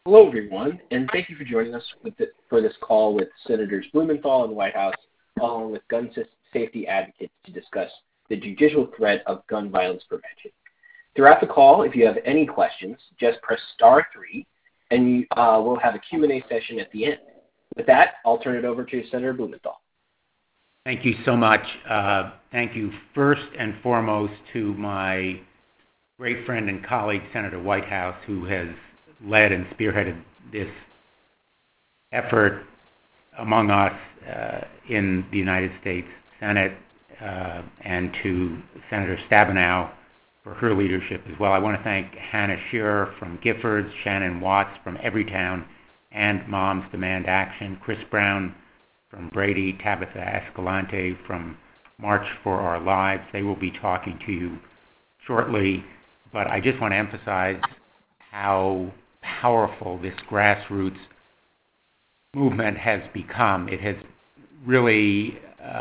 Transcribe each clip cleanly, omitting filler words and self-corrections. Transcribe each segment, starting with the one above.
Hello, everyone, and thank you for joining us for this call with Senators Blumenthal and Whitehouse, along with safety advocates to discuss the judicial threat of gun violence prevention. Throughout the call, if you have any questions, just press *3, and we'll have a Q&A session at the end. With that, I'll turn it over to Senator Blumenthal. Thank you so much. Thank you first and foremost to my great friend and colleague, Senator Whitehouse, who has led and spearheaded this effort among us in the United States Senate, and to Senator Stabenow for her leadership as well. I want to thank Hannah Shearer from Giffords, Shannon Watts from Everytown, and Moms Demand Action, Chris Brown from Brady, Tabitha Escalante from March for Our Lives. They will be talking to you shortly, but I just want to emphasize how powerful this grassroots movement has become. It has really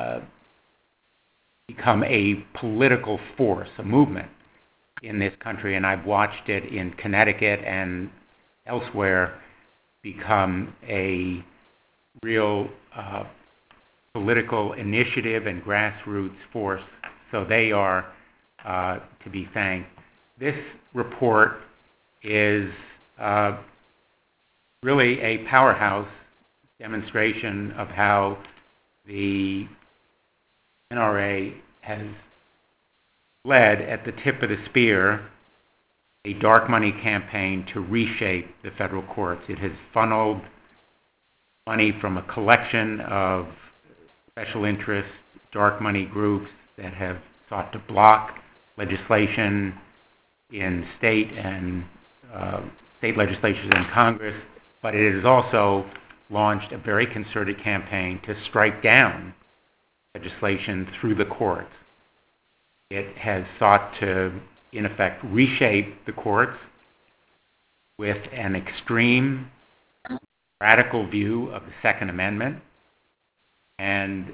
become a political force, a movement in this country, and I've watched it in Connecticut and elsewhere become a real political initiative and grassroots force, so they are to be thanked. This report is really a powerhouse demonstration of how the NRA has led at the tip of the spear a dark money campaign to reshape the federal courts. It has funneled money from a collection of special interest dark money groups that have sought to block legislation in state legislatures and Congress, but it has also launched a very concerted campaign to strike down legislation through the courts. It has sought to, in effect, reshape the courts with an extreme, radical view of the Second Amendment and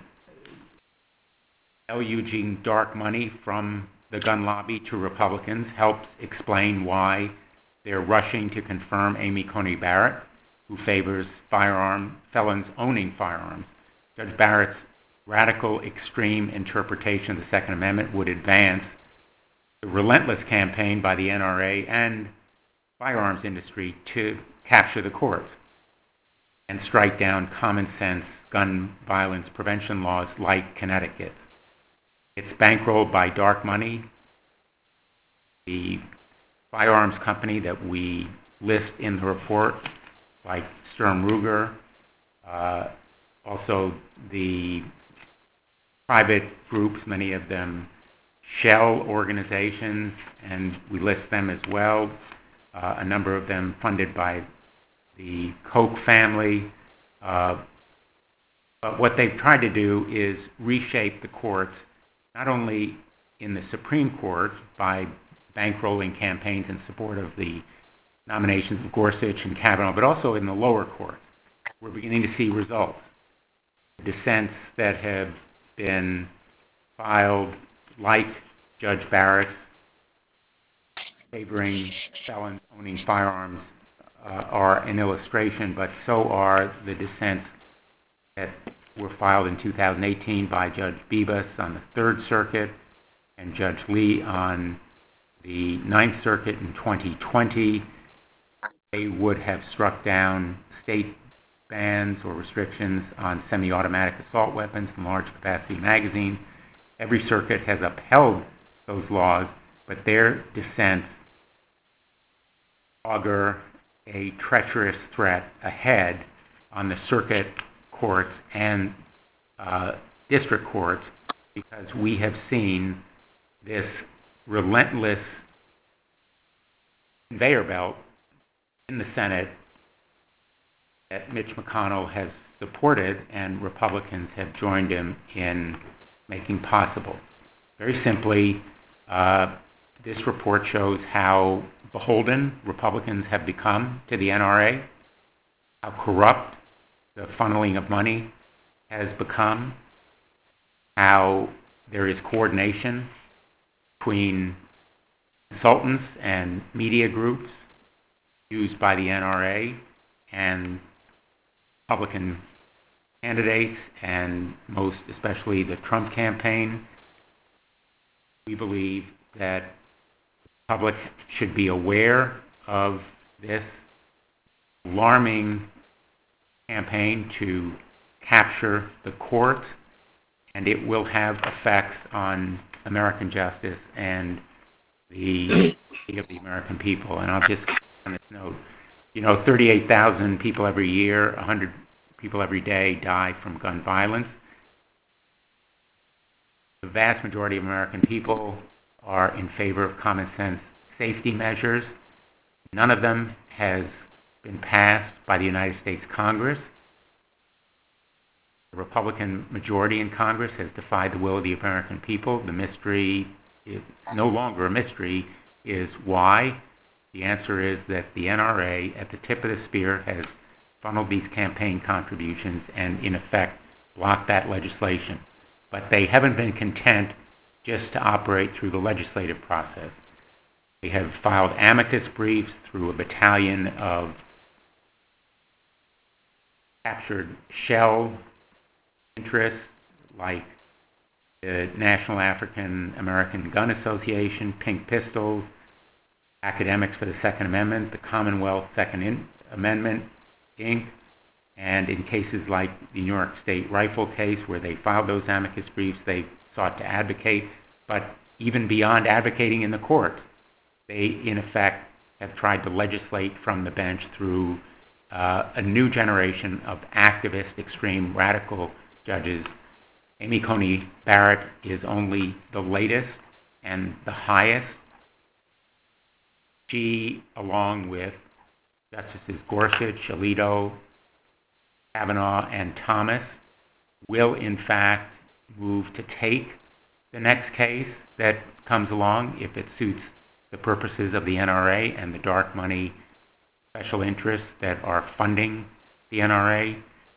deluging dark money from the gun lobby to Republicans helps explain why they're rushing to confirm Amy Coney Barrett, who favors felons owning firearms. Judge Barrett's radical, extreme interpretation of the Second Amendment would advance the relentless campaign by the NRA and firearms industry to capture the courts and strike down common sense gun violence prevention laws like Connecticut. It's bankrolled by dark money. The firearms company that we list in the report, like Sturm Ruger, also the private groups, many of them shell organizations, and we list them as well, a number of them funded by the Koch family. But what they've tried to do is reshape the courts, not only in the Supreme Court by bankrolling campaigns in support of the nominations of Gorsuch and Kavanaugh, but also in the lower courts. We're beginning to see results. Dissents that have been filed, like Judge Barrett, favoring felons owning firearms, are an illustration, but so are the dissents that were filed in 2018 by Judge Bibas on the Third Circuit and Judge Lee on the Ninth Circuit in 2020. They would have struck down state bans or restrictions on semi-automatic assault weapons and large capacity magazines. Every circuit has upheld those laws, but their dissents augur a treacherous threat ahead on the circuit courts and district courts, because we have seen this relentless conveyor belt in the Senate that Mitch McConnell has supported and Republicans have joined him in making possible. Very simply, this report shows how beholden Republicans have become to the NRA, how corrupt the funneling of money has become, how there is coordination between consultants and media groups used by the NRA and Republican candidates, and most especially the Trump campaign. We believe that the public should be aware of this alarming campaign to capture the court, and it will have effects on American justice and the fate of the American people. And I'll just on this note, 38,000 people every year, 100 people every day die from gun violence. The vast majority of American people are in favor of common sense safety measures. None of them has been passed by the United States Congress. The Republican majority in Congress has defied the will of the American people. The mystery is no longer a mystery, is why. The answer is that the NRA, at the tip of the spear, has funneled these campaign contributions and, in effect, blocked that legislation. But they haven't been content just to operate through the legislative process. They have filed amicus briefs through a battalion of captured shell interests like the National African American Gun Association, Pink Pistols, Academics for the Second Amendment, the Commonwealth Second Amendment, Inc., and in cases like the New York State rifle case where they filed those amicus briefs, they sought to advocate. But even beyond advocating in the court, they, in effect, have tried to legislate from the bench through a new generation of activist, extreme, radical judges. Amy Coney Barrett is only the latest and the highest. She, along with Justices Gorsuch, Alito, Kavanaugh, and Thomas, will in fact move to take the next case that comes along if it suits the purposes of the NRA and the dark money special interests that are funding the NRA.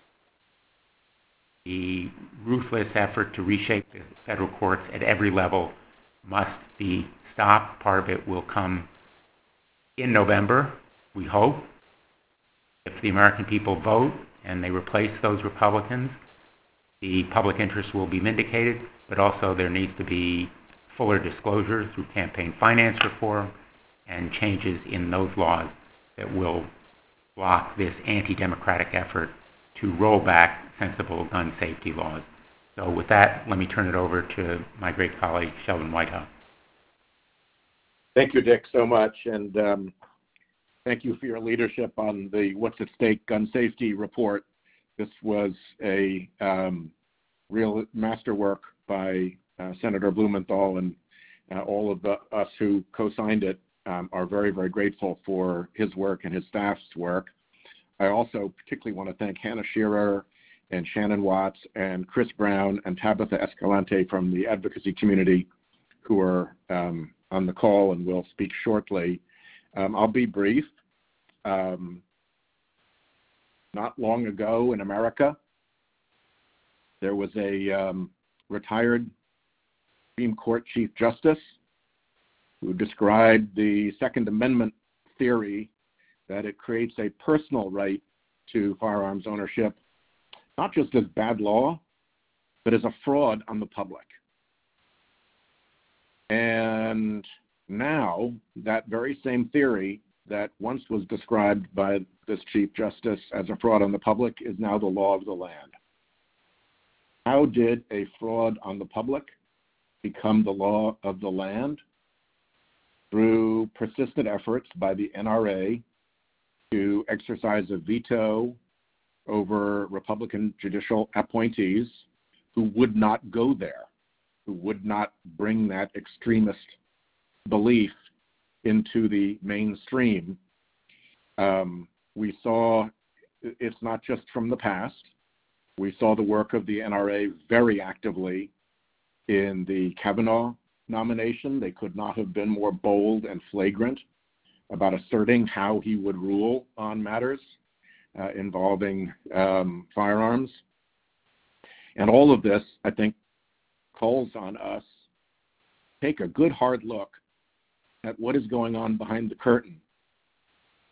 The ruthless effort to reshape the federal courts at every level must be stopped. Part of it will come in November, we hope. If the American people vote and they replace those Republicans, the public interest will be vindicated, but also there needs to be fuller disclosure through campaign finance reform and changes in those laws that will block this anti-democratic effort to roll back sensible gun safety laws. So with that, let me turn it over to my great colleague, Sheldon Whitehouse. Thank you, Dick, so much, and thank you for your leadership on the What's at Stake Gun Safety Report. This was a real masterwork by Senator Blumenthal, and all of us who co-signed it are very, very grateful for his work and his staff's work. I also particularly want to thank Hannah Shearer and Shannon Watts and Chris Brown and Tabitha Escalante from the advocacy community who are on the call and will speak shortly. I'll be brief. Not long ago in America, there was a retired Supreme Court Chief Justice who described the Second Amendment theory that it creates a personal right to firearms ownership, not just as bad law, but as a fraud on the public. And now that very same theory that once was described by this Chief Justice as a fraud on the public is now the law of the land. How did a fraud on the public become the law of the land? Through persistent efforts by the NRA to exercise a veto over Republican judicial appointees who would not go there, who would not bring that extremist belief into the mainstream. We saw it's not just from the past. We saw the work of the NRA very actively in the Kavanaugh nomination. They could not have been more bold and flagrant about asserting how he would rule on matters involving firearms. And all of this, I think, calls on us to take a good hard look at what is going on behind the curtain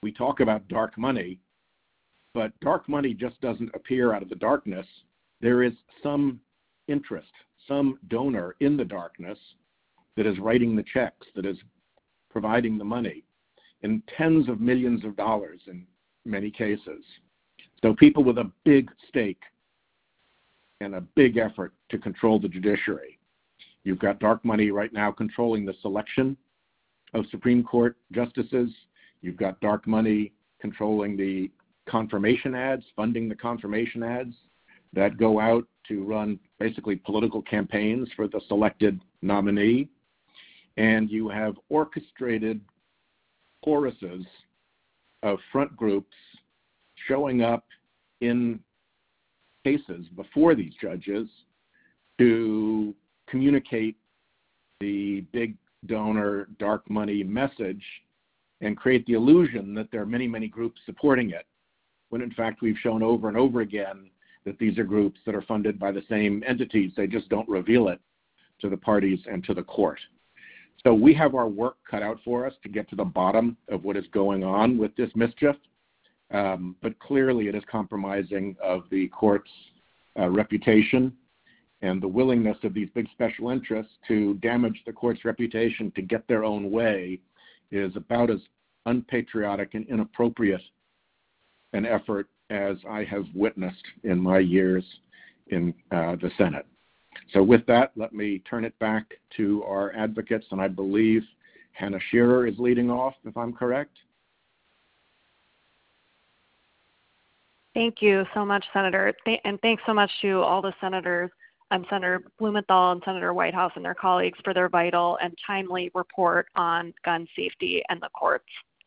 we talk about dark money, but dark money just doesn't appear out of the darkness. There is some interest, some donor in the darkness that is writing the checks, that is providing the money in tens of millions of dollars in many cases. So people with a big stake and a big effort to control the judiciary. You've got dark money right now controlling the selection of Supreme Court justices. You've got dark money controlling the confirmation ads, funding the confirmation ads that go out to run basically political campaigns for the selected nominee. And you have orchestrated choruses of front groups showing up in cases before these judges to communicate the big donor, dark money message and create the illusion that there are many, many groups supporting it, when in fact we've shown over and over again that these are groups that are funded by the same entities. They just don't reveal it to the parties and to the court. So we have our work cut out for us to get to the bottom of what is going on with this mischief, but clearly it is compromising of the court's reputation, and the willingness of these big special interests to damage the court's reputation to get their own way is about as unpatriotic and inappropriate an effort as I have witnessed in my years in the Senate. So with that, let me turn it back to our advocates, and I believe Hannah Shearer is leading off, if I'm correct. Thank you so much, Senator, and thanks so much to all the senators, Senator Blumenthal and Senator Whitehouse and their colleagues for their vital and timely report on gun safety and the courts.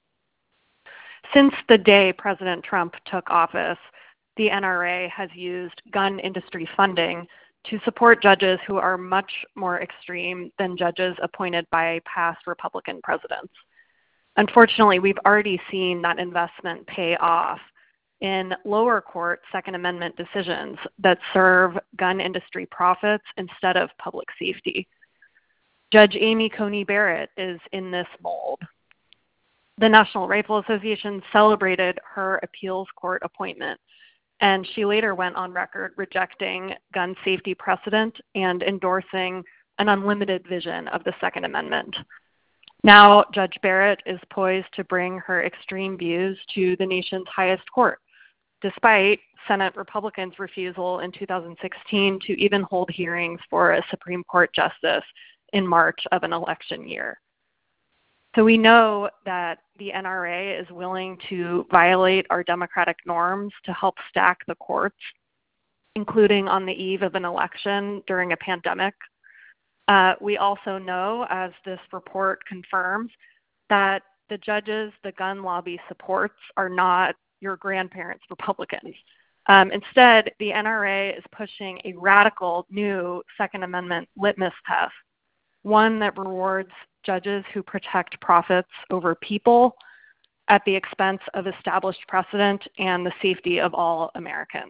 Since the day President Trump took office, the NRA has used gun industry funding to support judges who are much more extreme than judges appointed by past Republican presidents. Unfortunately, we've already seen that investment pay off in lower court Second Amendment decisions that serve gun industry profits instead of public safety. Judge Amy Coney Barrett is in this mold. The National Rifle Association celebrated her appeals court appointment, and she later went on record rejecting gun safety precedent and endorsing an unlimited vision of the Second Amendment. Now, Judge Barrett is poised to bring her extreme views to the nation's highest court, despite Senate Republicans' refusal in 2016 to even hold hearings for a Supreme Court justice in March of an election year. So we know that the NRA is willing to violate our democratic norms to help stack the courts, including on the eve of an election during a pandemic. We also know, as this report confirms, that the judges the gun lobby supports are not your grandparents' Republicans. Instead, the NRA is pushing a radical new Second Amendment litmus test, one that rewards judges who protect profits over people at the expense of established precedent and the safety of all Americans.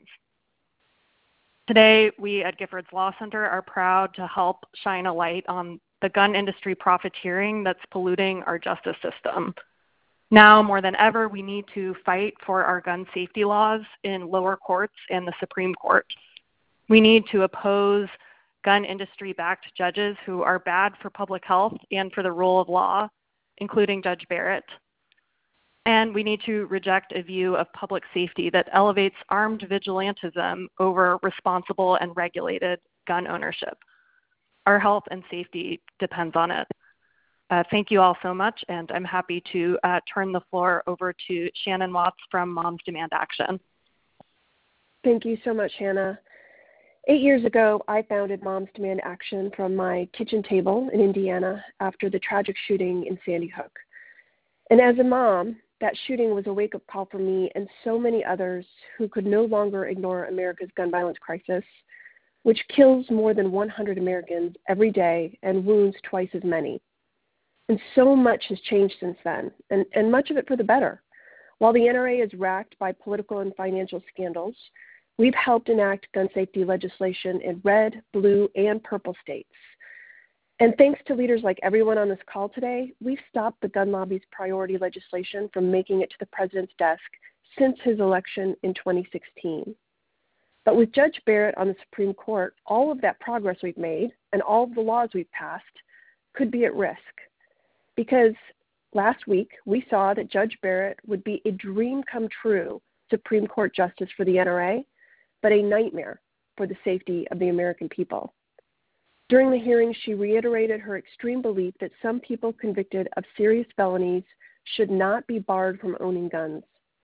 Today, we at Giffords Law Center are proud to help shine a light on the gun industry profiteering that's polluting our justice system. Now more than ever, we need to fight for our gun safety laws in lower courts and the Supreme Court. We need to oppose gun industry-backed judges who are bad for public health and for the rule of law, including Judge Barrett. And we need to reject a view of public safety that elevates armed vigilantism over responsible and regulated gun ownership. Our health and safety depends on it. Thank you all so much, and I'm happy to turn the floor over to Shannon Watts from Moms Demand Action. Thank you so much, Hannah. 8 years ago, I founded Moms Demand Action from my kitchen table in Indiana after the tragic shooting in Sandy Hook. And as a mom, that shooting was a wake-up call for me and so many others who could no longer ignore America's gun violence crisis, which kills more than 100 Americans every day and wounds twice as many. And so much has changed since then, and much of it for the better. While the NRA is racked by political and financial scandals, we've helped enact gun safety legislation in red, blue, and purple states. And thanks to leaders like everyone on this call today, we've stopped the gun lobby's priority legislation from making it to the president's desk since his election in 2016. But with Judge Barrett on the Supreme Court, all of that progress we've made and all of the laws we've passed could be at risk. Because last week we saw that Judge Barrett would be a dream come true Supreme Court justice for the NRA, but a nightmare for the safety of the American people. During the hearing, she reiterated her extreme belief that some people convicted of serious felonies should not be barred from owning guns.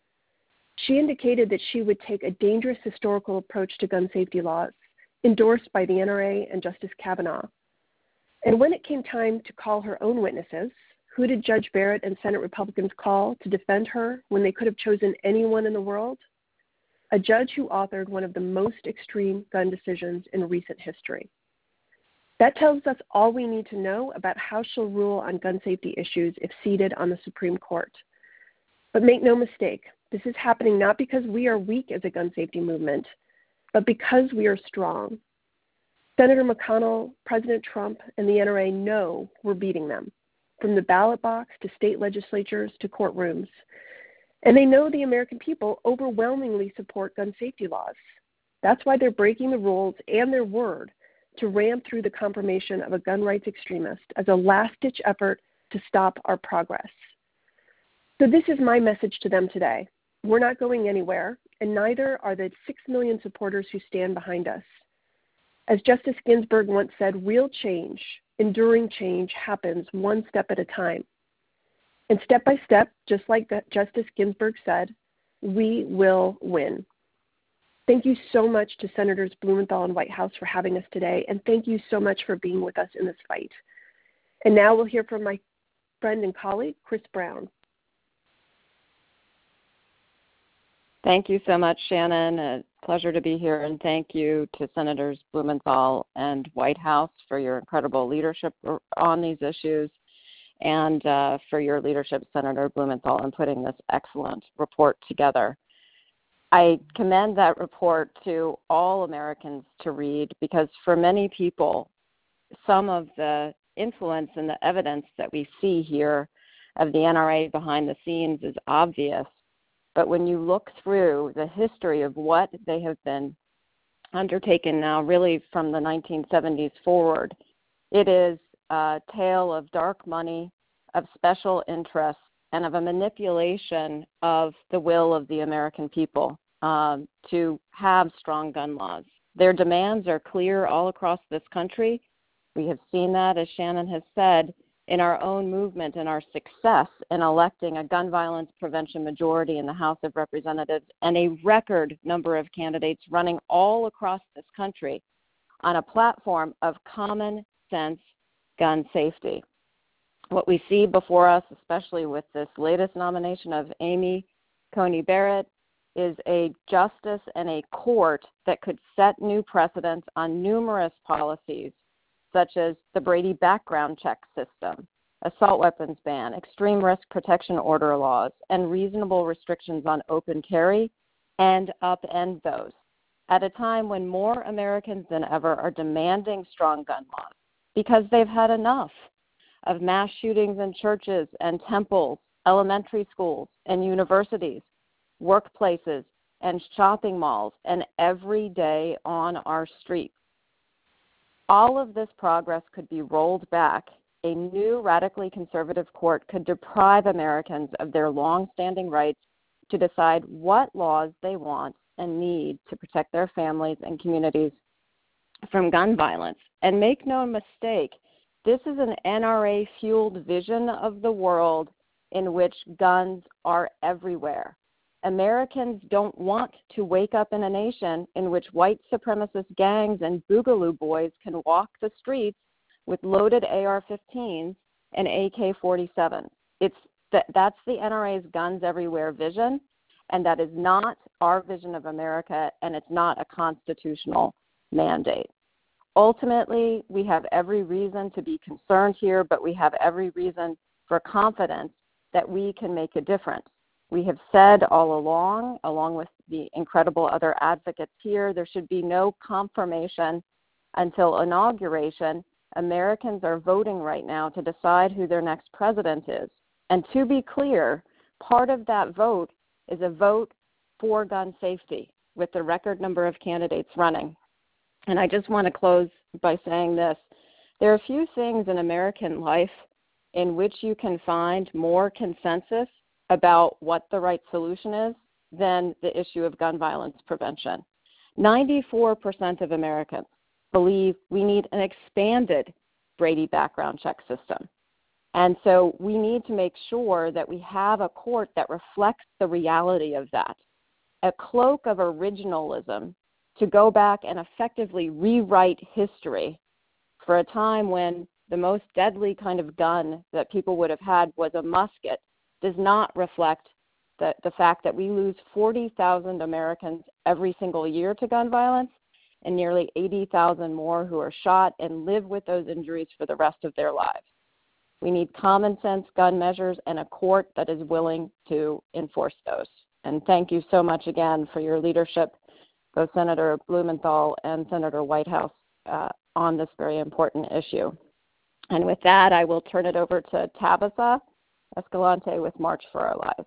She indicated that she would take a dangerous historical approach to gun safety laws, endorsed by the NRA and Justice Kavanaugh. And when it came time to call her own witnesses, who did Judge Barrett and Senate Republicans call to defend her when they could have chosen anyone in the world? A judge who authored one of the most extreme gun decisions in recent history. That tells us all we need to know about how she'll rule on gun safety issues if seated on the Supreme Court. But make no mistake, this is happening not because we are weak as a gun safety movement, but because we are strong. Senator McConnell, President Trump, and the NRA know we're beating them, from the ballot box to state legislatures to courtrooms. And they know the American people overwhelmingly support gun safety laws. That's why they're breaking the rules and their word to ram through the confirmation of a gun rights extremist as a last-ditch effort to stop our progress. So this is my message to them today. We're not going anywhere, and neither are the 6 million supporters who stand behind us. As Justice Ginsburg once said, real change, enduring change, happens one step at a time. And step by step, just like Justice Ginsburg said, we will win. Thank you so much to Senators Blumenthal and Whitehouse for having us today, and thank you so much for being with us in this fight. And now we'll hear from my friend and colleague, Chris Brown. Thank you so much, Shannon. A pleasure to be here, and thank you to Senators Blumenthal and Whitehouse for your incredible leadership on these issues, and for your leadership, Senator Blumenthal, in putting this excellent report together. I commend that report to all Americans to read because for many people, some of the influence and the evidence that we see here of the NRA behind the scenes is obvious. But when you look through the history of what they have been undertaken now, really from the 1970s forward, it is a tale of dark money, of special interests, and of a manipulation of the will of the American people to have strong gun laws. Their demands are clear all across this country. We have seen that, as Shannon has said, in our own movement and our success in electing a gun violence prevention majority in the House of Representatives and a record number of candidates running all across this country on a platform of common sense gun safety. What we see before us, especially with this latest nomination of Amy Coney Barrett, is a justice and a court that could set new precedents on numerous policies, such as the Brady background check system, assault weapons ban, extreme risk protection order laws, and reasonable restrictions on open carry, and upend those at a time when more Americans than ever are demanding strong gun laws because they've had enough of mass shootings in churches and temples, elementary schools and universities, workplaces and shopping malls, and every day on our streets. All of this progress could be rolled back. A new radically conservative court could deprive Americans of their long-standing rights to decide what laws they want and need to protect their families and communities from gun violence. And make no mistake, this is an NRA-fueled vision of the world in which guns are everywhere. Americans don't want to wake up in a nation in which white supremacist gangs and boogaloo boys can walk the streets with loaded AR-15s and AK-47s. That's the NRA's guns everywhere vision, and that is not our vision of America, and it's not a constitutional mandate. Ultimately, we have every reason to be concerned here, but we have every reason for confidence that we can make a difference. We have said all along with the incredible other advocates here, there should be no confirmation until inauguration, Americans are voting right now to decide who their next president is. And to be clear, part of that vote is a vote for gun safety with the record number of candidates running. And I just want to close by saying this. There are few things in American life in which you can find more consensus about what the right solution is than the issue of gun violence prevention. 94% of Americans believe we need an expanded Brady background check system. And so we need to make sure that we have a court that reflects the reality of that. A cloak of originalism to go back and effectively rewrite history for a time when the most deadly kind of gun that people would have had was a musket does not reflect the fact that we lose 40,000 Americans every single year to gun violence and nearly 80,000 more who are shot and live with those injuries for the rest of their lives. We need common sense gun measures and a court that is willing to enforce those. And thank you so much again for your leadership, both Senator Blumenthal and Senator Whitehouse, on this very important issue. And with that, I will turn it over to Tabitha Escalante with March for Our Lives.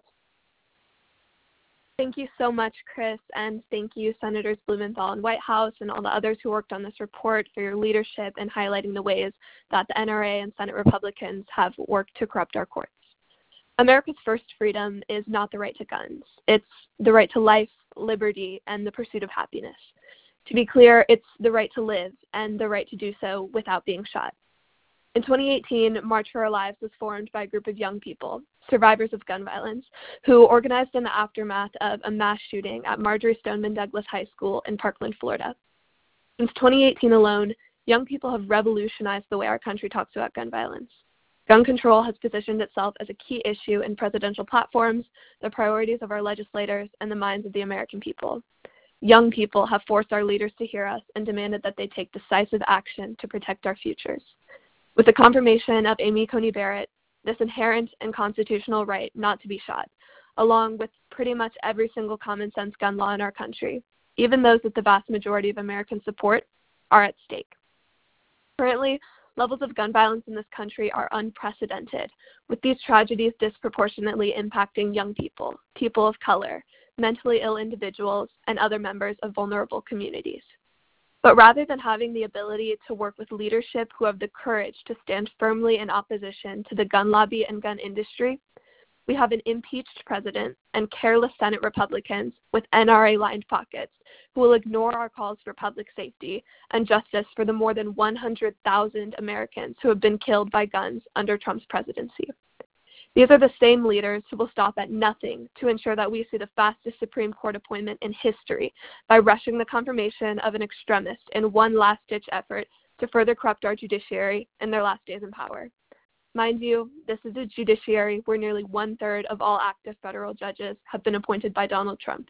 Thank you so much, Chris, and thank you, Senators Blumenthal and Whitehouse and all the others who worked on this report for your leadership and highlighting the ways that the NRA and Senate Republicans have worked to corrupt our courts. America's first freedom is not the right to guns. It's the right to life, liberty, and the pursuit of happiness. To be clear, it's the right to live and the right to do so without being shot. In 2018, March for Our Lives was formed by a group of young people, survivors of gun violence, who organized in the aftermath of a mass shooting at Marjory Stoneman Douglas High School in Parkland, Florida. Since 2018 alone, young people have revolutionized the way our country talks about gun violence. Gun control has positioned itself as a key issue in presidential platforms, the priorities of our legislators, and the minds of the American people. Young people have forced our leaders to hear us and demanded that they take decisive action to protect our futures. With the confirmation of Amy Coney Barrett, this inherent and constitutional right not to be shot, along with pretty much every single common sense gun law in our country, even those that the vast majority of Americans support, are at stake. Currently, levels of gun violence in this country are unprecedented, with these tragedies disproportionately impacting young people, people of color, mentally ill individuals, and other members of vulnerable communities. But rather than having the ability to work with leadership who have the courage to stand firmly in opposition to the gun lobby and gun industry, we have an impeached president and careless Senate Republicans with NRA-lined pockets who will ignore our calls for public safety and justice for the more than 100,000 Americans who have been killed by guns under Trump's presidency. These are the same leaders who will stop at nothing to ensure that we see the fastest Supreme Court appointment in history by rushing the confirmation of an extremist in one last-ditch effort to further corrupt our judiciary in their last days in power. Mind you, this is a judiciary where nearly 1/3 of all active federal judges have been appointed by Donald Trump.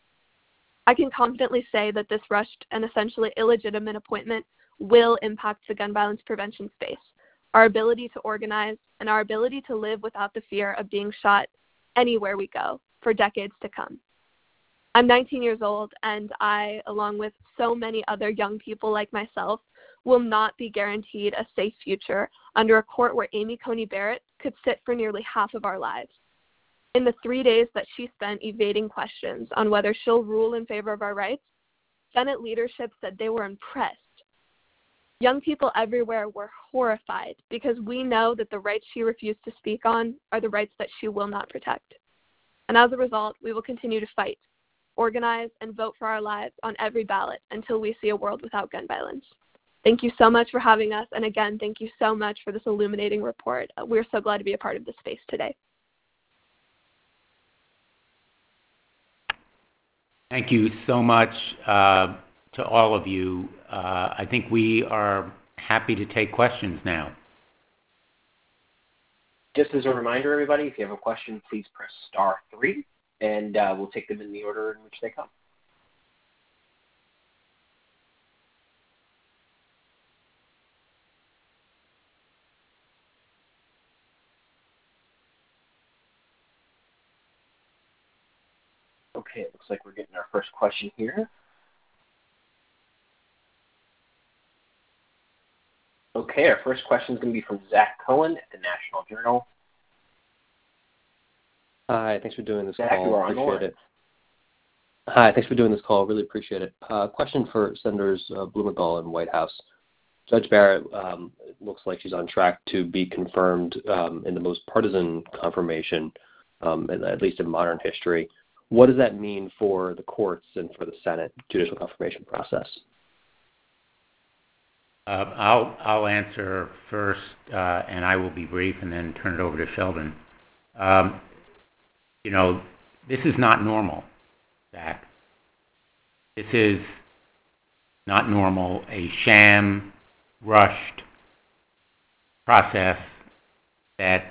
I can confidently say that this rushed and essentially illegitimate appointment will impact the gun violence prevention space, our ability to organize, and our ability to live without the fear of being shot anywhere we go for decades to come. I'm 19 years old, and I, along with so many other young people like myself, will not be guaranteed a safe future under a court where Amy Coney Barrett could sit for nearly half of our lives. In the 3 days that she spent evading questions on whether she'll rule in favor of our rights, Senate leadership said they were impressed. Young people everywhere were horrified because we know that the rights she refused to speak on are the rights that she will not protect. And as a result, we will continue to fight, organize, and vote for our lives on every ballot until we see a world without gun violence. Thank you so much for having us. And again, thank you so much for this illuminating report. We're so glad to be a part of this space today. Thank you so much to all of you. I think we are happy to take questions now. Just as a reminder, everybody, if you have a question, please press *3, and we'll take them in the order in which they come. Okay, it looks like we're getting our first question here. Okay. Okay, our first question is going to be from Zach Cohen at the National Journal. Hi, thanks for doing this Zach, call. you are on the Appreciate line. it. Hi, thanks for doing this call. Really appreciate it. Question for Senators Blumenthal and Whitehouse. Judge Barrett looks like she's on track to be confirmed in the most partisan confirmation, at least in modern history. What does that mean for the courts and for the Senate judicial confirmation process? I'll answer first, and I will be brief, and then turn it over to Sheldon. This is not normal, Zach. This is not normal, a sham, rushed process that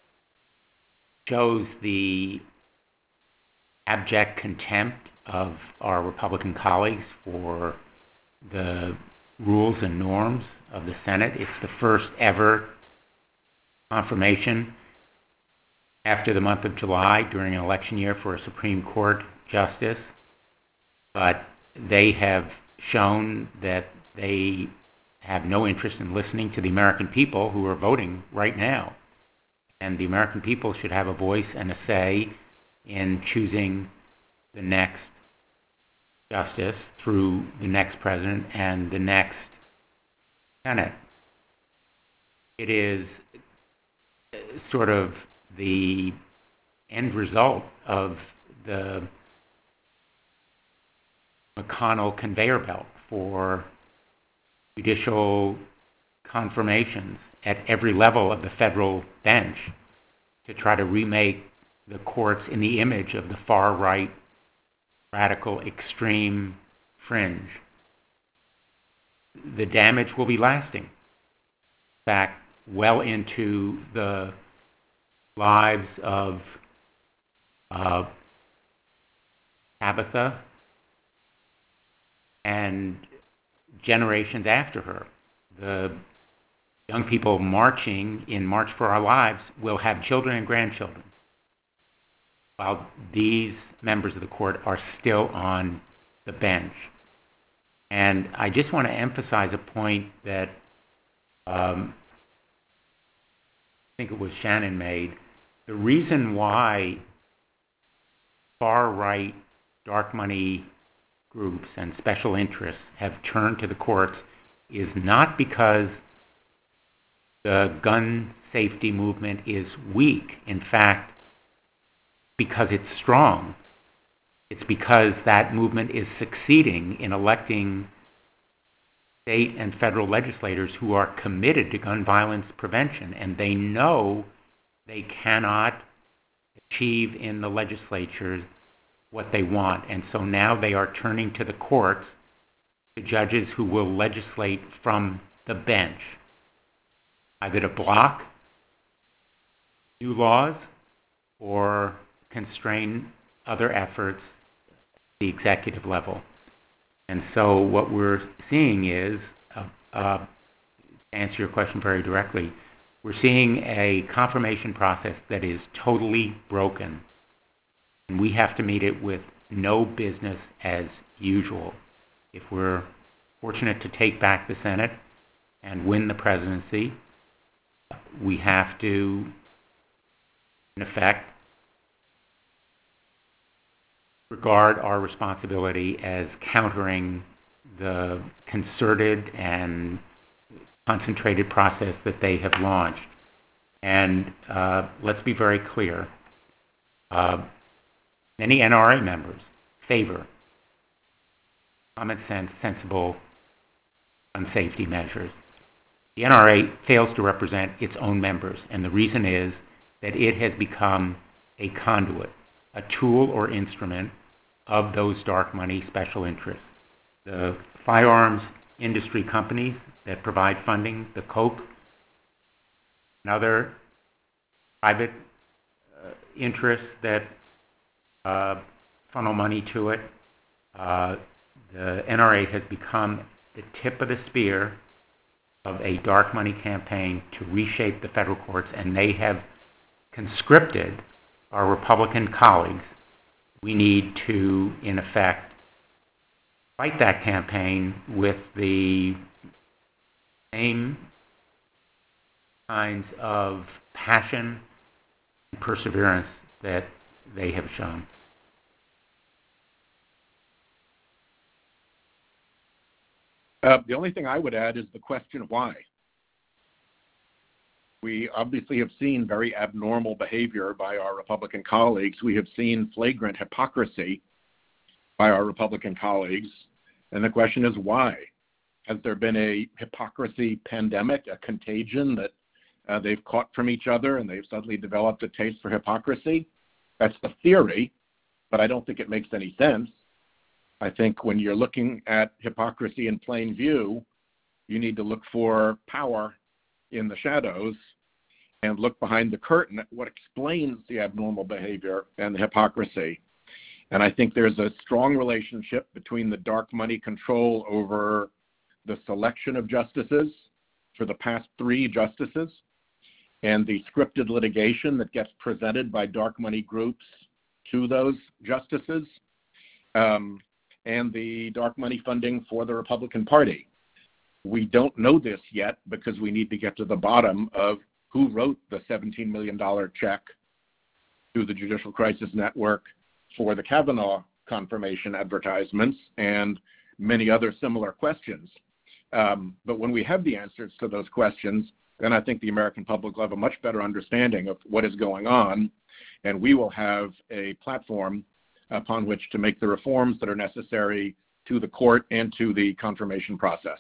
shows the abject contempt of our Republican colleagues for the rules and norms of the Senate. It's the first ever confirmation after the month of July during an election year for a Supreme Court justice. But they have shown that they have no interest in listening to the American people who are voting right now. And the American people should have a voice and a say in choosing the next justice through the next president and the next Senate. It is sort of the end result of the McConnell conveyor belt for judicial confirmations at every level of the federal bench to try to remake the courts in the image of the far-right, radical, extreme fringe. The damage will be lasting, back well into the lives of Tabitha and generations after her. The young people marching in March for Our Lives will have children and grandchildren, while these members of the court are still on the bench. And I just want to emphasize a point that I think it was Shannon made. The reason why far-right dark money groups and special interests have turned to the courts is not because the gun safety movement is weak. In fact, because it's strong. It's because that movement is succeeding in electing state and federal legislators who are committed to gun violence prevention, and they know they cannot achieve in the legislature what they want. And so now they are turning to the courts, to judges who will legislate from the bench, either to block new laws or constrain other efforts at the executive level. And so what we're seeing is, to answer your question very directly, we're seeing a confirmation process that is totally broken. And we have to meet it with no business as usual. If we're fortunate to take back the Senate and win the presidency, we have to, in effect, regard our responsibility as countering the concerted and concentrated process that they have launched. And let's be very clear. Many NRA members favor common sense, sensible gun safety measures. The NRA fails to represent its own members, and the reason is that it has become a conduit, a tool or instrument of those dark money special interests. The firearms industry companies that provide funding, the Koch and other private interests that funnel money to it, the NRA has become the tip of the spear of a dark money campaign to reshape the federal courts, and they have conscripted our Republican colleagues. We need to, in effect, fight that campaign with the same kinds of passion and perseverance that they have shown. The only thing I would add is the question why. We obviously have seen very abnormal behavior by our Republican colleagues. We have seen flagrant hypocrisy by our Republican colleagues. And the question is why? Has there been a hypocrisy pandemic, a contagion that they've caught from each other and they've suddenly developed a taste for hypocrisy? That's the theory, but I don't think it makes any sense. I think when you're looking at hypocrisy in plain view, you need to look for power in the shadows and look behind the curtain at what explains the abnormal behavior and the hypocrisy. And I think there's a strong relationship between the dark money control over the selection of justices for the past 3 justices and the scripted litigation that gets presented by dark money groups to those justices, and the dark money funding for the Republican Party. We don't know this yet because we need to get to the bottom of who wrote the $17 million check to the Judicial Crisis Network for the Kavanaugh confirmation advertisements and many other similar questions. But when we have the answers to those questions, then I think the American public will have a much better understanding of what is going on, and we will have a platform upon which to make the reforms that are necessary to the court and to the confirmation process.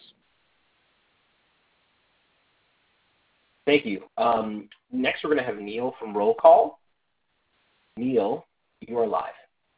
Thank you. Next, we're going to have Neil from Roll Call. Neil, you are live.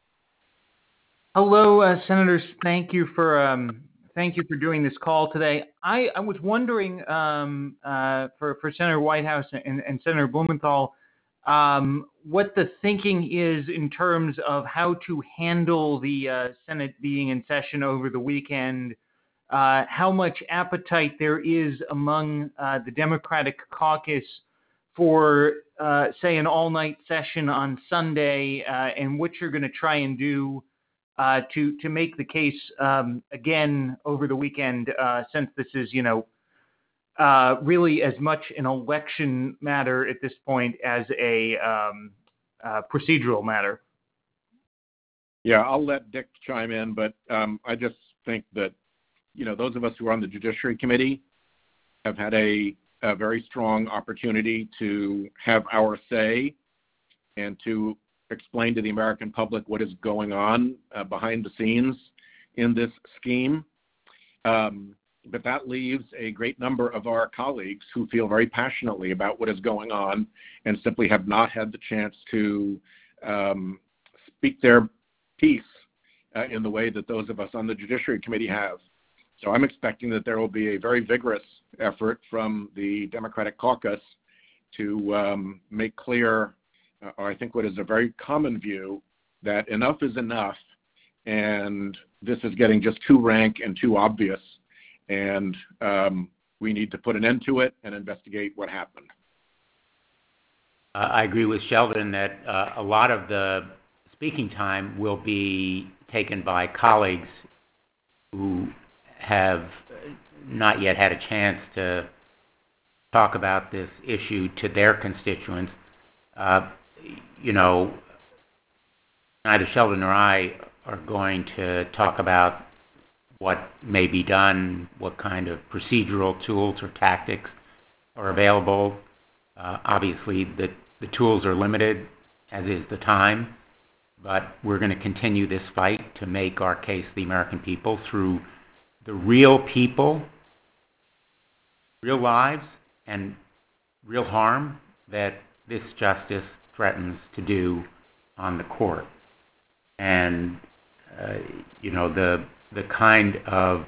Hello, Senators. Thank you for doing this call today. I was wondering for Senator Whitehouse and Senator Blumenthal what the thinking is in terms of how to handle the Senate being in session over the weekend. How much appetite there is among the Democratic caucus for, say, an all-night session on Sunday, and what you're going to try and do to make the case again over the weekend, since this is, really as much an election matter at this point as a procedural matter. Yeah, I'll let Dick chime in, but I just think that those of us who are on the Judiciary Committee have had a very strong opportunity to have our say and to explain to the American public what is going on behind the scenes in this scheme. But that leaves a great number of our colleagues who feel very passionately about what is going on and simply have not had the chance to speak their piece in the way that those of us on the Judiciary Committee have. So I'm expecting that there will be a very vigorous effort from the Democratic caucus to make clear, or I think what is a very common view, that enough is enough, and this is getting just too rank and too obvious, and we need to put an end to it and investigate what happened. I agree with Sheldon that a lot of the speaking time will be taken by colleagues who have not yet had a chance to talk about this issue to their constituents. Neither Sheldon nor I are going to talk about what may be done, what kind of procedural tools or tactics are available. Obviously, the tools are limited, as is the time, but we're going to continue this fight to make our case to the American people through the real people, real lives, and real harm that this justice threatens to do on the court. And, the kind of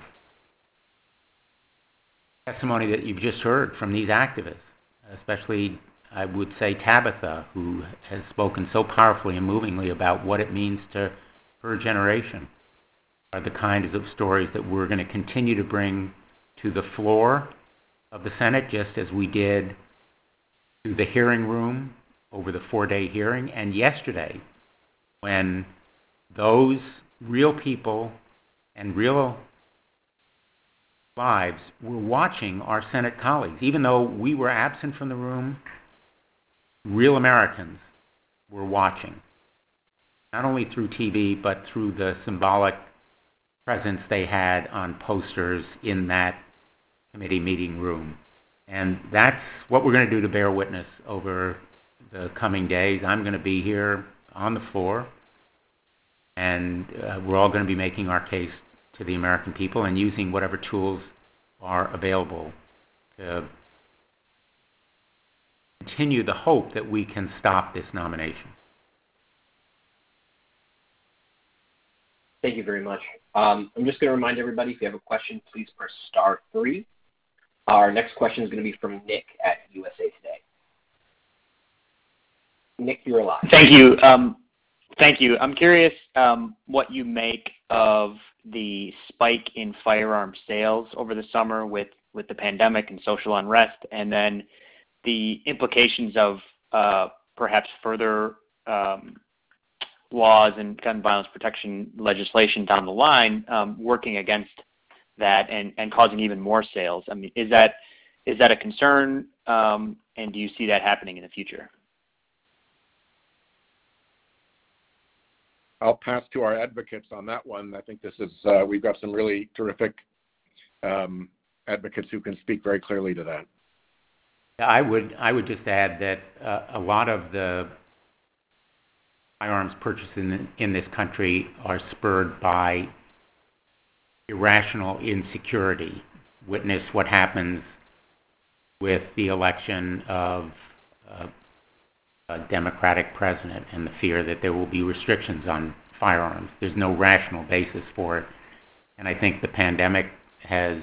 testimony that you've just heard from these activists, especially, I would say, Tabitha, who has spoken so powerfully and movingly about what it means to her generation, are the kinds of stories that we're going to continue to bring to the floor of the Senate, just as we did to the hearing room over the 4-day hearing, and yesterday, when those real people and real lives were watching our Senate colleagues. Even though we were absent from the room, real Americans were watching, not only through TV, but through the symbolic presence they had on posters in that committee meeting room. And that's what we're going to do to bear witness over the coming days. I'm going to be here on the floor, and we're all going to be making our case to the American people and using whatever tools are available to continue the hope that we can stop this nomination. Thank you very much. I'm just going to remind everybody, if you have a question, please press *3. Our next question is going to be from Nick at USA Today. Nick, you're alive. Thank you. Thank you. I'm curious what you make of the spike in firearm sales over the summer with the pandemic and social unrest, and then the implications of perhaps further laws and gun violence protection legislation down the line working against that and causing even more sales. I mean, is that a concern, and do you see that happening in the future? I'll pass to our advocates on that one. I think this is we've got some really terrific advocates who can speak very clearly to that. I would just add that a lot of the firearms purchased in this country are spurred by irrational insecurity. Witness what happens with the election of a Democratic president and the fear that there will be restrictions on firearms. There's no rational basis for it. And I think the pandemic has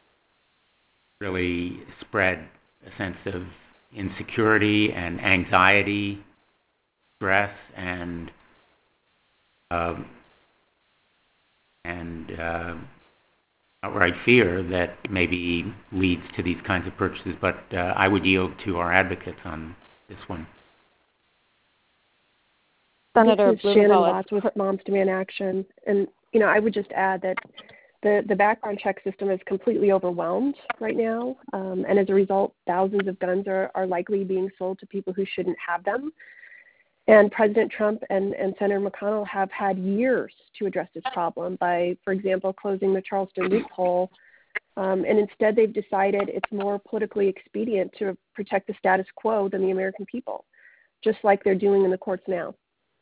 really spread a sense of insecurity and anxiety, stress, and outright fear that maybe leads to these kinds of purchases. But I would yield to our advocates on this one. Senator Blumenthal, Shannon Watts with Moms Demand Action, and I would just add that the background check system is completely overwhelmed right now, and as a result, thousands of guns are likely being sold to people who shouldn't have them. And President Trump and Senator McConnell have had years to address this problem by, for example, closing the Charleston loophole, and instead they've decided it's more politically expedient to protect the status quo than the American people, just like they're doing in the courts now.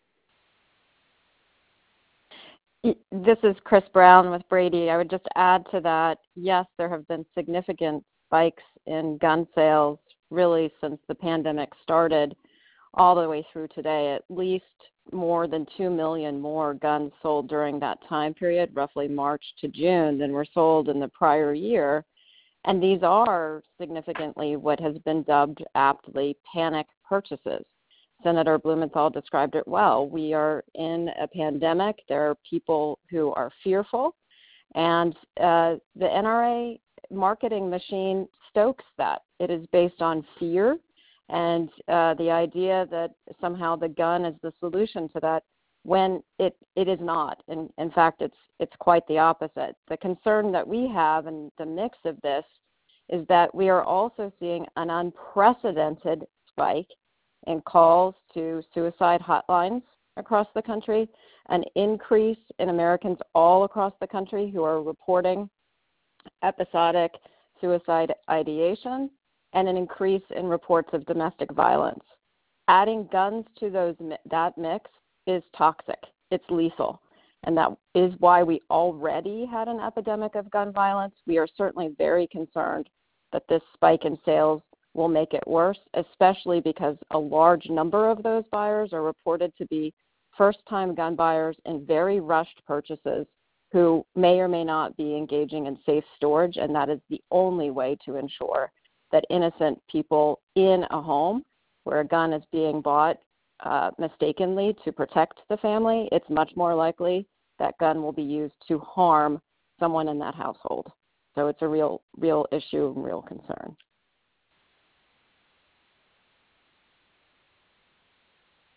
This is Chris Brown with Brady. I would just add to that, yes, there have been significant spikes in gun sales really since the pandemic started all the way through today. At least more than 2 million more guns sold during that time period, roughly March to June, than were sold in the prior year. And these are significantly what has been dubbed aptly panic purchases. Senator Blumenthal described it well. We are in a pandemic. There are people who are fearful, and the NRA marketing machine stokes that. It is based on fear and the idea that somehow the gun is the solution to that, when it is not. In fact, it's quite the opposite. The concern that we have in the mix of this is that we are also seeing an unprecedented spike in calls to suicide hotlines across the country, an increase in Americans all across the country who are reporting episodic suicide ideation, and an increase in reports of domestic violence. Adding guns to that mix is toxic. It's lethal. And that is why we already had an epidemic of gun violence. We are certainly very concerned that this spike in sales will make it worse, especially because a large number of those buyers are reported to be first-time gun buyers in very rushed purchases who may or may not be engaging in safe storage, and that is the only way to ensure that innocent people in a home where a gun is being bought mistakenly to protect the family, it's much more likely that gun will be used to harm someone in that household. So it's a real issue and real concern.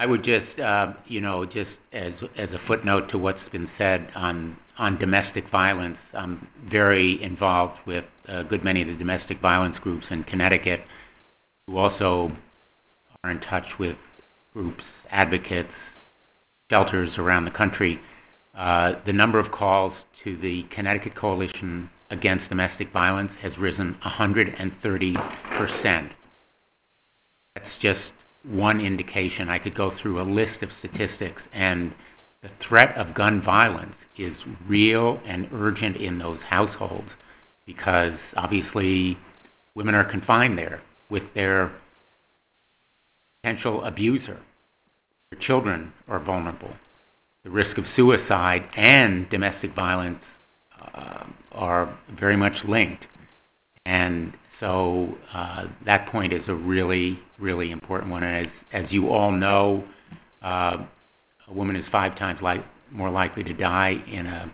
I would just, just as a footnote to what's been said on domestic violence, I'm very involved with a good many of the domestic violence groups in Connecticut, who also are in touch with groups, advocates, shelters around the country. The number of calls to the Connecticut Coalition Against Domestic Violence has risen 130%. That's just one indication. I could go through a list of statistics, and the threat of gun violence is real and urgent in those households because obviously women are confined there with their potential abuser. Their children are vulnerable. The risk of suicide and domestic violence are very much linked. And so that point is a really, really important one. And as you all know, a woman is 5 times more likely to die in a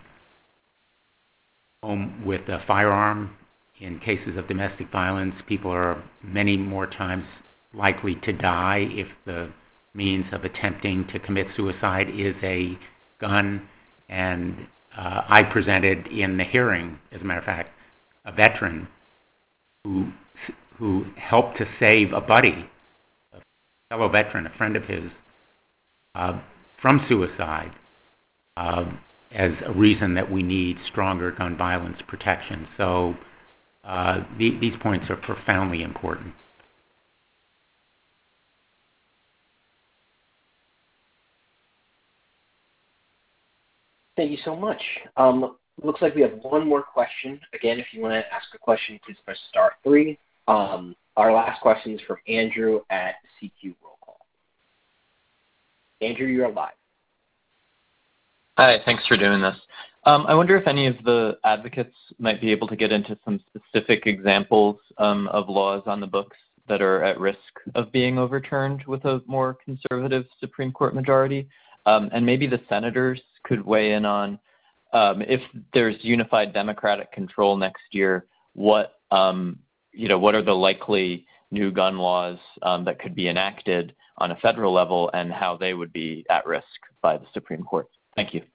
home with a firearm. In cases of domestic violence, people are many more times likely to die if the means of attempting to commit suicide is a gun. And I presented in the hearing, as a matter of fact, a veteran who helped to save a buddy, a fellow veteran, a friend of his, from suicide as a reason that we need stronger gun violence protection. So these points are profoundly important. Thank you so much. Looks like we have one more question. Again, if you want to ask a question, please press *3. Our last question is from Andrew at CQ Roll Call. Andrew, you're live. Hi, thanks for doing this. I wonder if any of the advocates might be able to get into some specific examples of laws on the books that are at risk of being overturned with a more conservative Supreme Court majority. And maybe the senators could weigh in on if there's unified Democratic control next year, what are the likely new gun laws that could be enacted on a federal level and how they would be at risk by the Supreme Court? Thank you.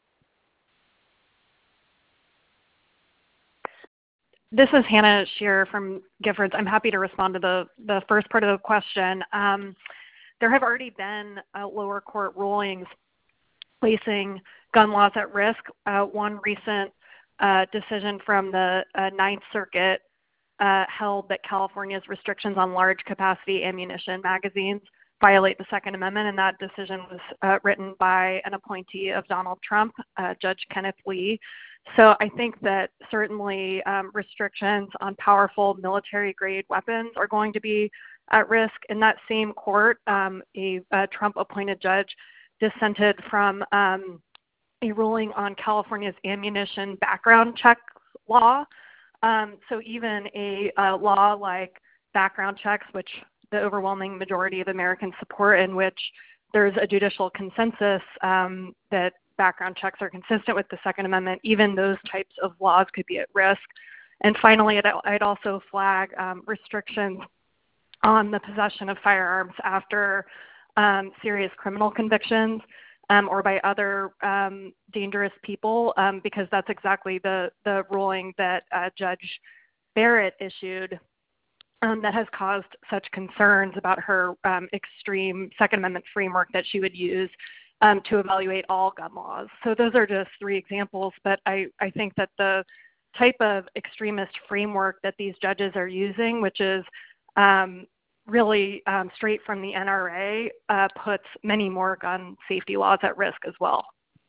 This is Hannah Shearer from Giffords. I'm happy to respond to the first part of the question. There have already been lower court rulings placing gun laws at risk. One recent decision from the Ninth Circuit held that California's restrictions on large capacity ammunition magazines violate the Second Amendment, and that decision was written by an appointee of Donald Trump, Judge Kenneth Lee. So I think that certainly restrictions on powerful military-grade weapons are going to be at risk. In that same court, a Trump-appointed judge dissented from a ruling on California's ammunition background check law. So even a law like background checks, which the overwhelming majority of Americans support, in which there's a judicial consensus that background checks are consistent with the Second Amendment, even those types of laws could be at risk. And finally, I'd also flag restrictions on the possession of firearms after serious criminal convictions or by other dangerous people, because that's exactly the ruling that Judge Barrett issued that has caused such concerns about her extreme Second Amendment framework that she would use to evaluate all gun laws. So those are just 3 examples, but I think that the type of extremist framework that these judges are using, which is really straight from the NRA, puts many more gun safety laws at risk as well.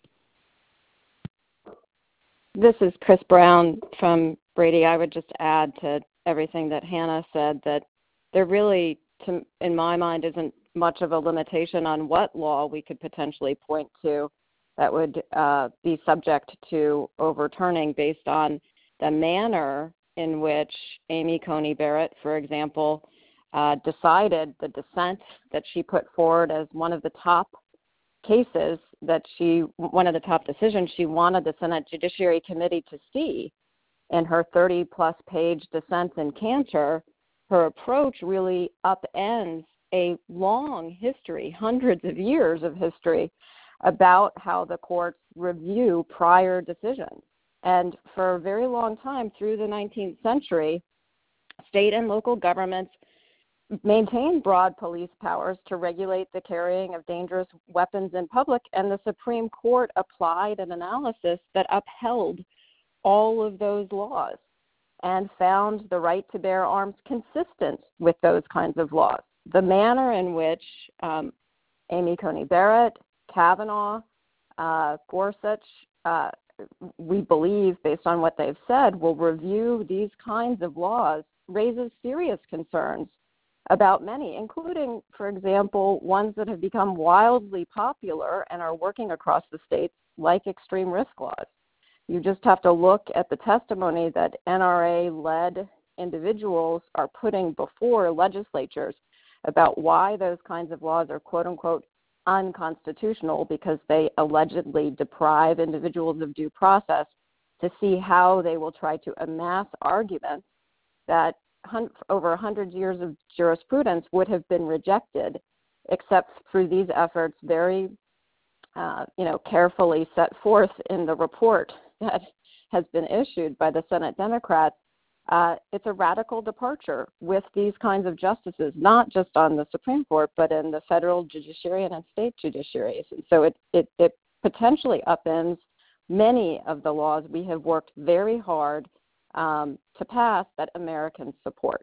This is Chris Brown from Brady. I would just add to everything that Hannah said that there really, in my mind, isn't much of a limitation on what law we could potentially point to that would be subject to overturning based on the manner in which Amy Coney Barrett, for example, decided the dissent that she put forward as one of the top cases one of the top decisions she wanted the Senate Judiciary Committee to see. In her 30-plus page dissent in Cantor, her approach really upends a long history, hundreds of years of history, about how the courts review prior decisions. And for a very long time, through the 19th century, state and local governments maintained broad police powers to regulate the carrying of dangerous weapons in public, and the Supreme Court applied an analysis that upheld all of those laws and found the right to bear arms consistent with those kinds of laws. The manner in which Amy Coney Barrett, Kavanaugh, Gorsuch, we believe, based on what they've said, will review these kinds of laws raises serious concerns about many, including, for example, ones that have become wildly popular and are working across the states, like extreme risk laws. You just have to look at the testimony that NRA-led individuals are putting before legislatures about why those kinds of laws are, quote-unquote, unconstitutional because they allegedly deprive individuals of due process, to see how they will try to amass arguments that over 100 years of jurisprudence would have been rejected, except through these efforts very carefully set forth in the report that has been issued by the Senate Democrats. It's a radical departure with these kinds of justices, not just on the Supreme Court, but in the federal judiciary and state judiciaries. And so it potentially upends many of the laws we have worked very hard to pass that Americans support.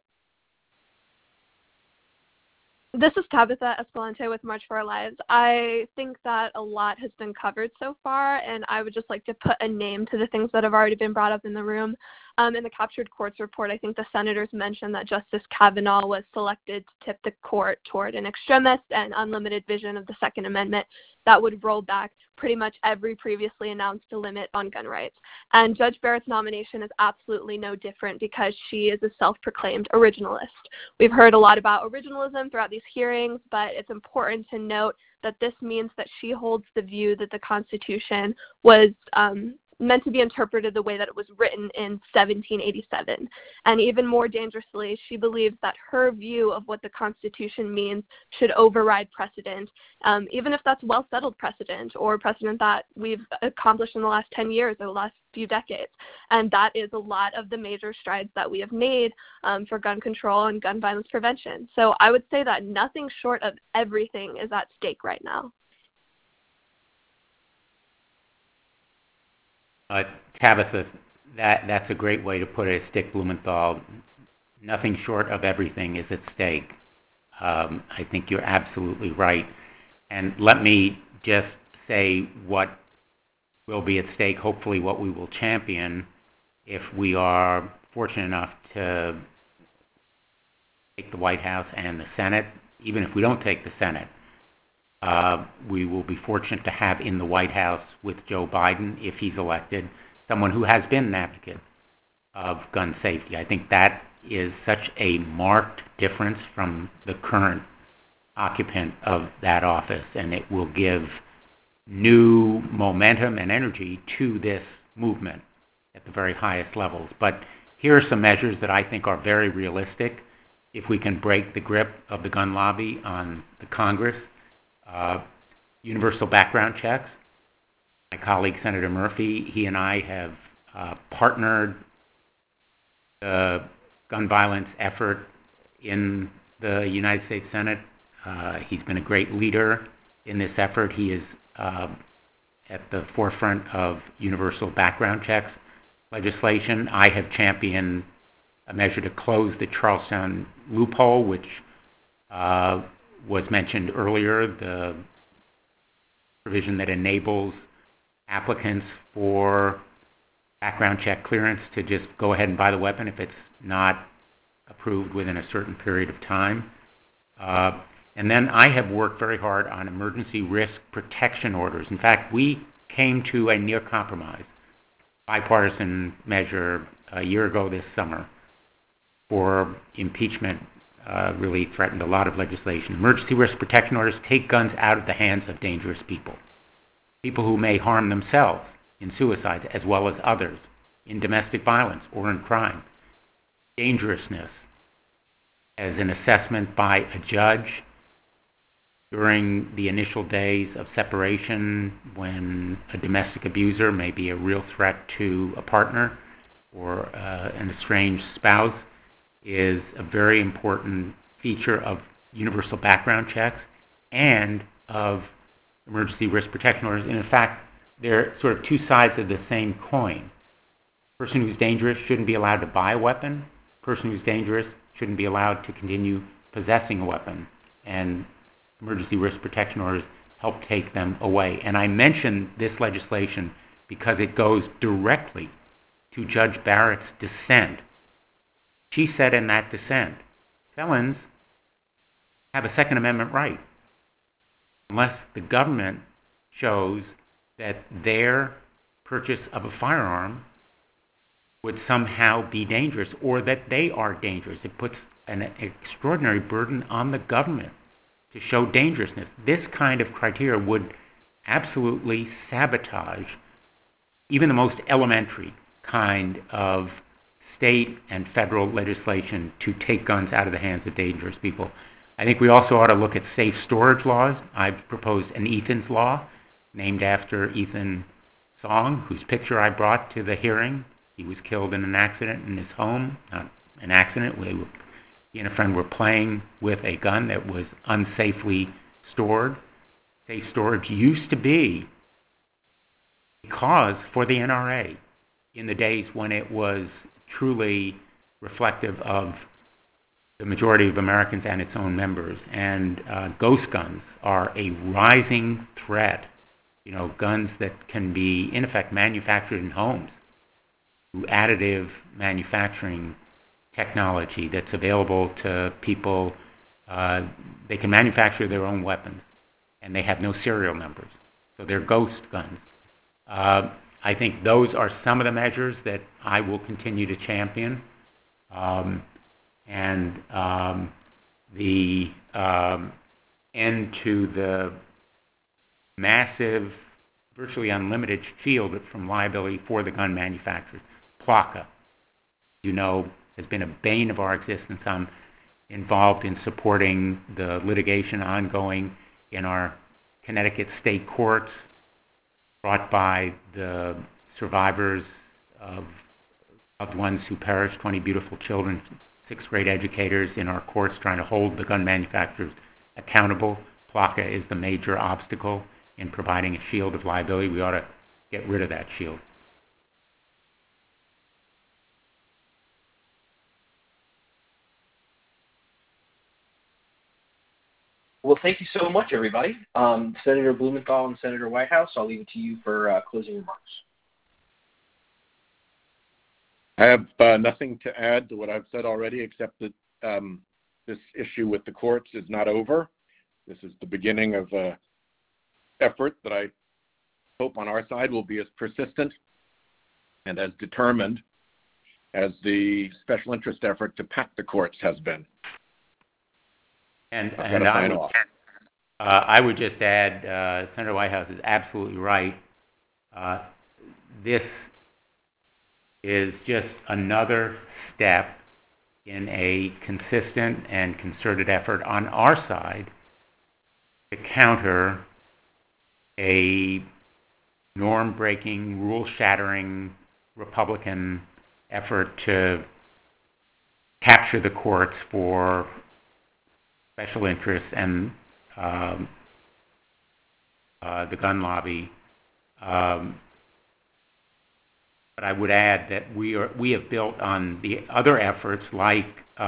This is Tabitha Escalante with March for Our Lives. I think that a lot has been covered so far, and I would just like to put a name to the things that have already been brought up in the room. In the Captured Courts report, I think the senators mentioned that Justice Kavanaugh was selected to tip the court toward an extremist and unlimited vision of the Second Amendment that would roll back pretty much every previously announced limit on gun rights. And Judge Barrett's nomination is absolutely no different because she is a self-proclaimed originalist. We've heard a lot about originalism throughout these hearings, but it's important to note that this means that she holds the view that the Constitution was meant to be interpreted the way that it was written in 1787. And even more dangerously, she believes that her view of what the Constitution means should override precedent, even if that's well-settled precedent or precedent that we've accomplished in the last 10 years or the last few decades. And that is a lot of the major strides that we have made for gun control and gun violence prevention. So I would say that nothing short of everything is at stake right now. Tabitha, that's a great way to put it, Stick Blumenthal. Nothing short of everything is at stake. I think you're absolutely right. And let me just say what will be at stake, hopefully what we will champion if we are fortunate enough to take the White House and the Senate. Even if we don't take the Senate, we will be fortunate to have in the White House with Joe Biden, if he's elected, someone who has been an advocate of gun safety. I think that is such a marked difference from the current occupant of that office, and it will give new momentum and energy to this movement at the very highest levels. But here are some measures that I think are very realistic if we can break the grip of the gun lobby on the Congress. Universal background checks. My colleague, Senator Murphy, he and I have partnered the gun violence effort in the United States Senate. He's been a great leader in this effort. He is at the forefront of universal background checks legislation. I have championed a measure to close the Charlestown loophole, which was mentioned earlier, the provision that enables applicants for background check clearance to just go ahead and buy the weapon if it's not approved within a certain period of time. And then I have worked very hard on emergency risk protection orders. In fact, we came to a near compromise, bipartisan measure a year ago this summer for impeachment. Really threatened a lot of legislation. Emergency risk protection orders take guns out of the hands of dangerous people, people who may harm themselves in suicide as well as others in domestic violence or in crime. Dangerousness as an assessment by a judge during the initial days of separation, when a domestic abuser may be a real threat to a partner or an estranged spouse, is a very important feature of universal background checks and of emergency risk protection orders. And in fact, they're sort of two sides of the same coin. A person who's dangerous shouldn't be allowed to buy a weapon. A person who's dangerous shouldn't be allowed to continue possessing a weapon. And emergency risk protection orders help take them away. And I mention this legislation because it goes directly to Judge Barrett's dissent. She said in that dissent, felons have a Second Amendment right unless the government shows that their purchase of a firearm would somehow be dangerous or that they are dangerous. It puts an extraordinary burden on the government to show dangerousness. This kind of criteria would absolutely sabotage even the most elementary kind of state and federal legislation to take guns out of the hands of dangerous people. I think we also ought to look at safe storage laws. I've proposed an Ethan's Law named after Ethan Song, whose picture I brought to the hearing. He was killed in an accident in his home, not an accident. He and a friend were playing with a gun that was unsafely stored. Safe storage used to be a cause for the NRA in the days when it was truly reflective of the majority of Americans and its own members. And ghost guns are a rising threat. You know, guns that can be, in effect, manufactured in homes through additive manufacturing technology that's available to people. They can manufacture their own weapons, and they have no serial numbers. So they're ghost guns. I think those are some of the measures that I will continue to champion. The end to the massive, virtually unlimited shield from liability for the gun manufacturers. PLCAA, you know, has been a bane of our existence. I'm involved in supporting the litigation ongoing in our Connecticut state courts, brought by the survivors of loved ones who perished, 20 beautiful children, 6th grade educators in our courts trying to hold the gun manufacturers accountable. PLCAA is the major obstacle in providing a shield of liability. We ought to get rid of that shield. Well, thank you so much, everybody. Senator Blumenthal and Senator Whitehouse, I'll leave it to you for closing remarks. I have nothing to add to what I've said already, except that this issue with the courts is not over. This is the beginning of an effort that I hope on our side will be as persistent and as determined as the special interest effort to pack the courts has been. And I would just add, Senator Whitehouse is absolutely right. This is just another step in a consistent and concerted effort on our side to counter a norm-breaking, rule-shattering Republican effort to capture the courts for special interests and the gun lobby. But I would add that we have built on the other efforts like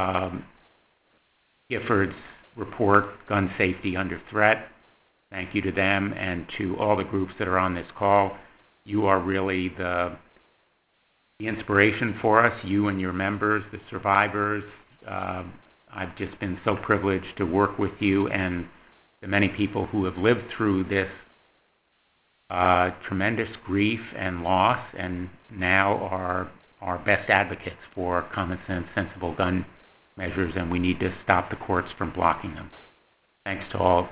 Gifford's report, Gun Safety Under Threat. Thank you to them and to all the groups that are on this call. You are really the inspiration for us, you and your members, the survivors. I've just been so privileged to work with you and the many people who have lived through this tremendous grief and loss and now are our best advocates for common sense, sensible gun measures, and we need to stop the courts from blocking them. Thanks to all.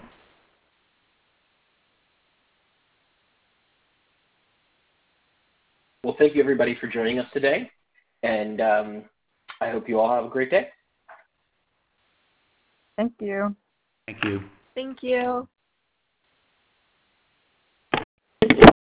Well, thank you, everybody, for joining us today, and I hope you all have a great day. Thank you. Thank you. Thank Thank you.